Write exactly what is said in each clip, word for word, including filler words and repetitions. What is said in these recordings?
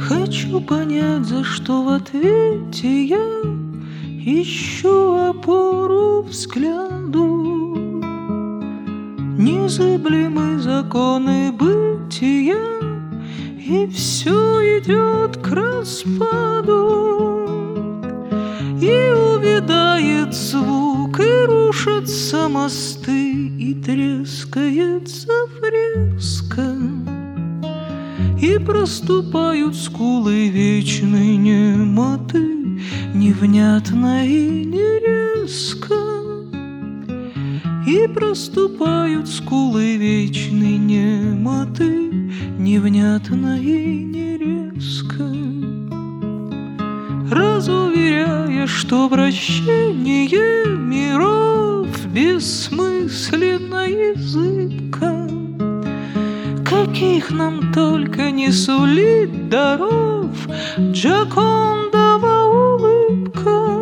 Хочу понять, за что в ответе я ищу опору взгляду. Незыблемы законы бытия, и все идет к распаду. И увядает звук, и рушатся мосты, и трескается фреска, и проступают скулы вечной немоты, невнятно и нерезко. И проступают скулы вечной немоты, невнятно и нерезко, разуверяя, что вращение миров бессмысленно и зыбко, каких нам только не сулит даров Джокондова улыбка.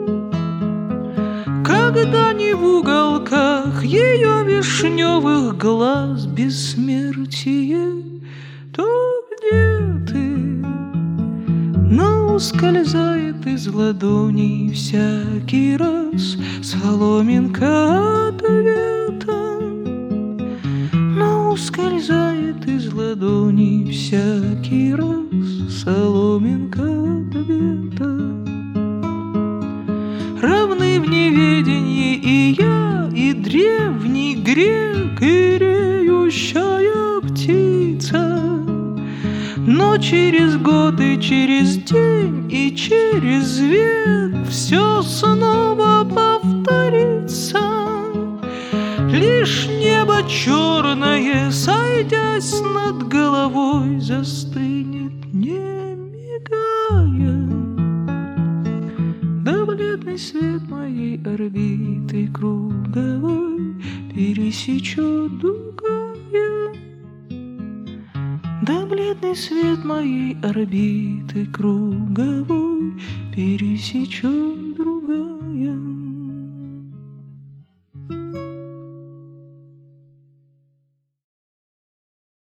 Когда не в уголках ее вишневых глаз бессмертие, то где ты? Но ускользает из ладоней всякий раз соломинка ответа. Но ускользает из ладоней всякий раз соломинка ответа. Равны в неведении и я, и древний грек, и реющая птица. Но через год и через день, и через век все снова повторится. Лишь небо черное, сойдясь над головой, застынет, не мигая. Да бледный свет моей орбиты круговой пересечет другая. Да бледный свет моей орбиты круговой пересечет другая.